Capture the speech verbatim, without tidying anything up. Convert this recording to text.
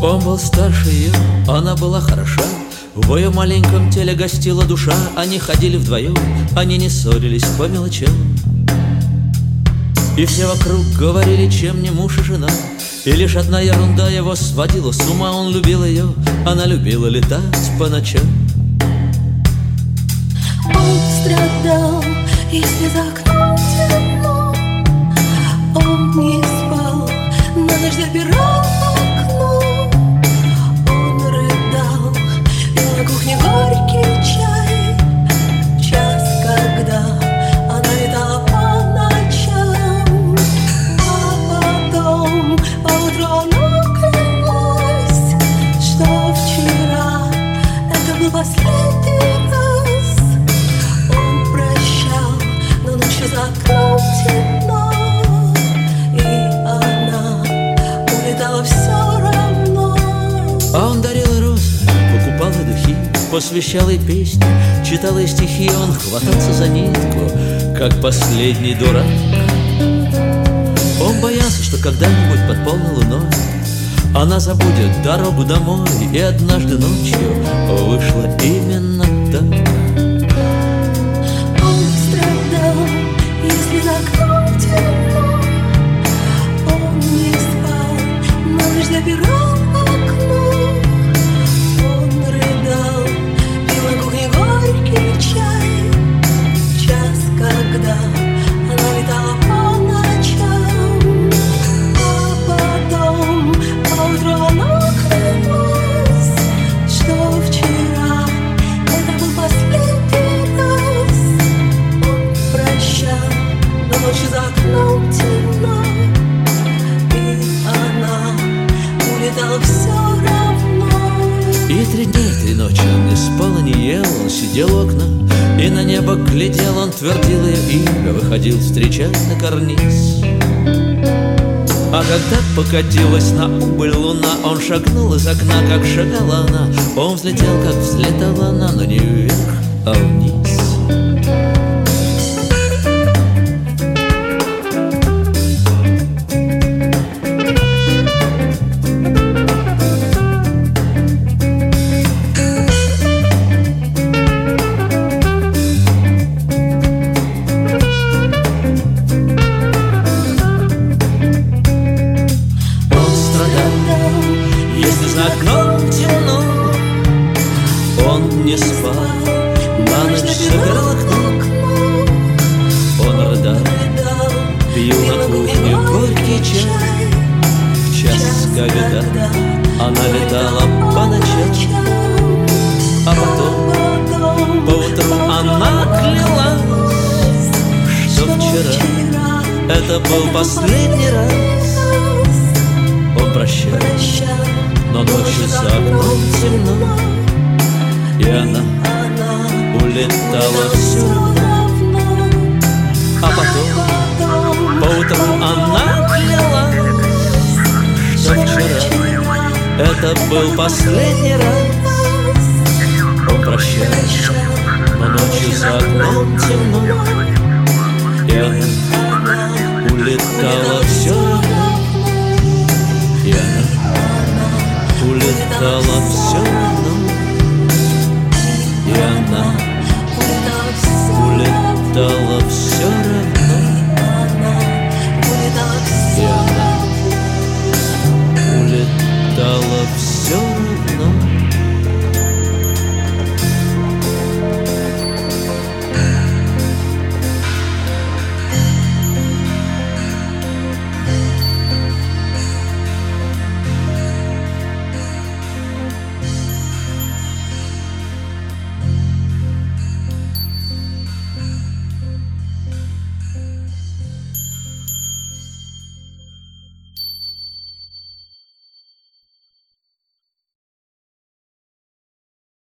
Он был старше ее, она была хороша. В ее маленьком теле гостила душа. Они ходили вдвоем, они не ссорились по мелочам. И все вокруг говорили, чем не муж и жена. И лишь одна ерунда его сводила с ума. Он любил ее, она любила летать по ночам. Он страдал, если за окном темно. Он не спал, на ночь запирал окно. Он рыдал, пил на кухне горький чай. Час, когда она летала по ночам. А потом поутру она клялась, что вчера это был последний раз. Он прощал, но ночью за окном темно. А он дарил розы, покупал и духи, посвящал ей песни, читал ей стихи. Он хватался за нитку, как последний дурак. Он боялся, что когда-нибудь под полной луной она забудет дорогу домой. И однажды ночью вышло именно так. Он страдал, если за окном темно. Он не спал, но лишь забирал окно. Он рыдал, пил на кухне горький чай. Час, когда она летала по ночам. А потом поутру она клялась, что вчера это был последний раз. Он прощал, но ночью за окном темно. И она улетала все равно. И три дня, и три ночи он не спал и не ел. Он сидел у окна и на небо глядел. Он твердил ее имя, выходил встречать на карниз. А когда покатилась на убыль луна, он шагнул из окна, как шагала она. Он взлетел, как взлетала она, но не вверх, а вниз. Если за окном темно, он не спал, на ночь собирал окно. Он рыдал, пил на кухне горький чай. В час, когда она летала по ночам. А потом, поутру она клялась, что вчера это был последний раз. Он прощал, но ночью за окном темно. И она улетала все равно. А потом, поутру она клялась, что вчера это был последний раз. Он прощал, но ночью за окном темно. И она улетала все равно. И она улетала все равно. И она улетала